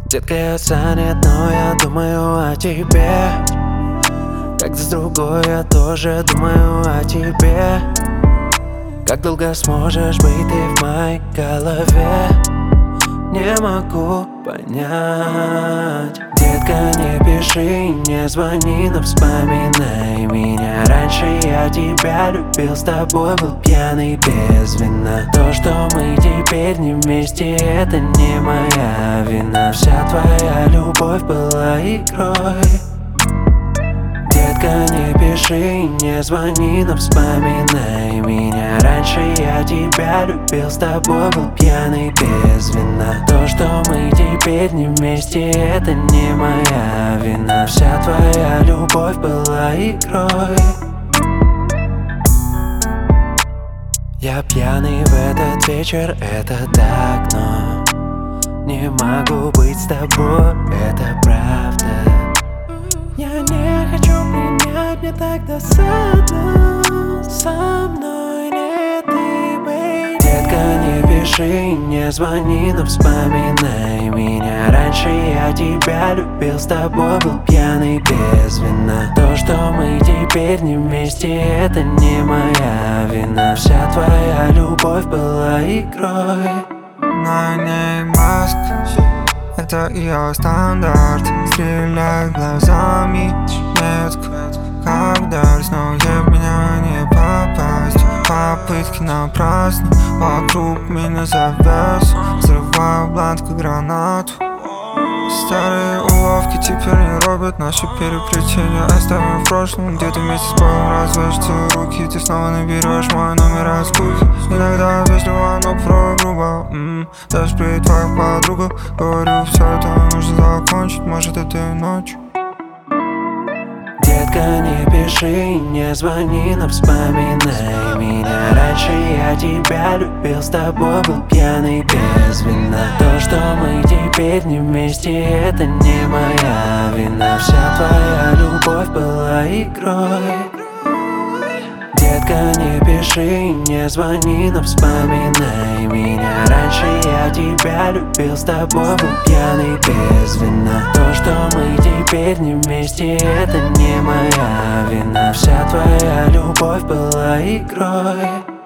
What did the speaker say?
Детка, я занят, но я думаю о тебе. Когда с другой я тоже думаю о тебе. Как долго сможешь быть ты в моей голове? Не могу понять. Детка, не пиши, не звони, но вспоминай меня. Раньше я тебя любил, с тобой был пьяный без вина. То, что мы теперь не вместе, это не моя вина. Вся твоя любовь была игрой. Детка, не пиши, не звони, но вспоминай меня. Раньше я тебя любил, с тобой был пьяный без вина. То, что мы теперь не вместе, это не моя вина. Вся твоя любовь была игрой. Я пьяный в этот вечер, это так, но не могу быть с тобой, это правда. Я не хочу принять, мне так досадно. Со мной не ты, бейби. Детка, не пиши, не звони, но вспоминай меня. Раньше я тебя любил, с тобой был пьяный без вина. То, что мы теперь не вместе, это не моя вина. Вся твоя любовь была игрой. На ней маска, это ее стандарт. Стреляет глазами метко, как дальше, но ей в меня не попасть. Попытки напрасны, вокруг меня завес. Взрываю блант, как гранату. Старые уловки теперь не робят наши переплетения. Оставим в прошлом, где-то вместе с Богом развяжутся руки. Ты снова наберешь мой номер раскуки. Иногда вежливо, но порой грубо. Даже при твоих подругах говорю, все это нужно закончить, может этой ночью. Детка, не пиши, не звони, но вспоминай меня. Раньше я тебя любил, с тобой был пьяный без вина. То, что мы теперь не вместе, это не моя вина. Вся твоя любовь была игрой. Детка, не пиши, не звони, но вспоминай меня. Раньше я тебя любил, с тобой был пьяный без вина. То, что мы теперь не вместе, это не моя вина. Вся твоя любовь была игрой.